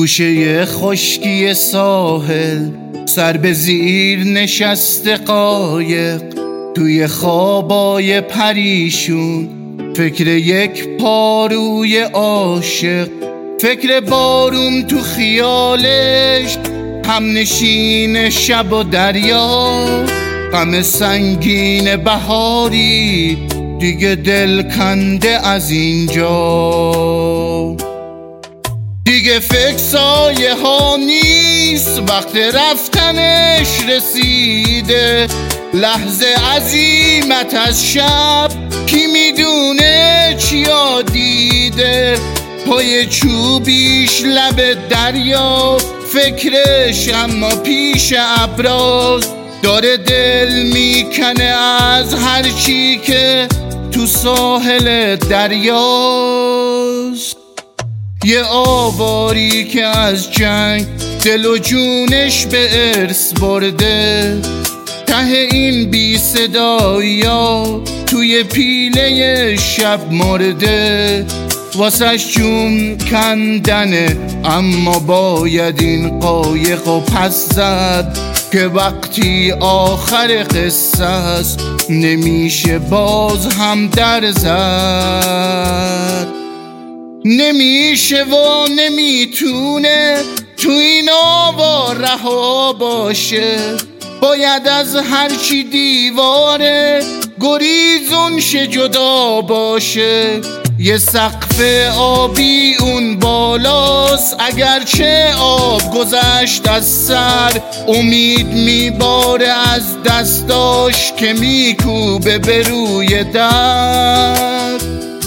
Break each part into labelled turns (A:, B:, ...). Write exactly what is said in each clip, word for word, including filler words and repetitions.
A: گوشه خشکی ساحل، سر به زیر نشسته قایق، توی خوابای پریشون، فکر یک پاروی عاشق، فکر بارون تو خیالش، هم نشین شب و دریا، غم سنگین بهاری دیگه دل کنده از اینجا. دیگه فکر سایه ها نیست، وقت رفتنش رسیده، لحظه عزیمت از شب، کی میدونه چیا دیده، پای چوبیش لب دریا، فکرش اما پیش ابراز، داره دل میکنه از هر چی که تو ساحل دریاست. یه آواری که از جنگ دل و جونش به ارث برده، ته این بی صدایا توی پیله شب مرده، واسش جون کندنه اما باید این قایق و پس زد، که وقتی آخر قصه است نمیشه باز هم در زد. نمیشه و نمیتونه تو این آوا رها باشه، باید از هرچی دیواره گریزون شه جدا باشه. یه سقف آبی اون بالاست، اگرچه آب گذشت از سر، امید میباره از دستاش که میکوبه به روی در.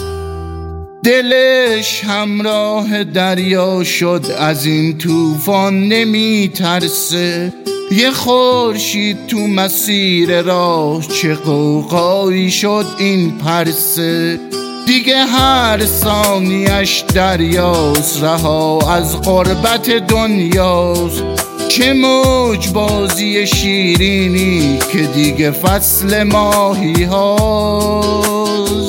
A: دلش همراه دریا شد از این طوفان نمیترسه، یه خورشید تو مسیر راه چه غوغایی شد این پرسه، دیگه هر ثانیش دریاست، رها از غربت دنیاست، چه موج بازی شیرینی که دیگه فصل ماهی هاست.